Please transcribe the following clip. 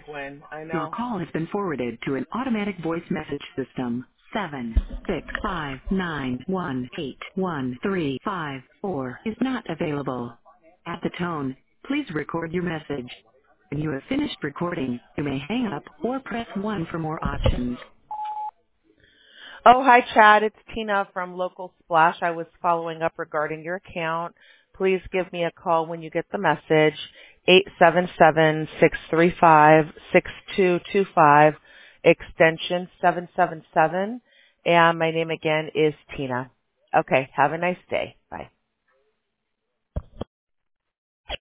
when. I Your know. call has been forwarded to an automatic voice message system. 765918134 is not available. At the tone, please record your message. When you have finished recording, you may hang up or press 1 for more options. Oh, hi, Chad. It's Tina from Local Splash. I was following up regarding your account. Please give me a call when you get the message. 877-635-6225, extension 777. And my name again is Tina. Okay, have a nice day.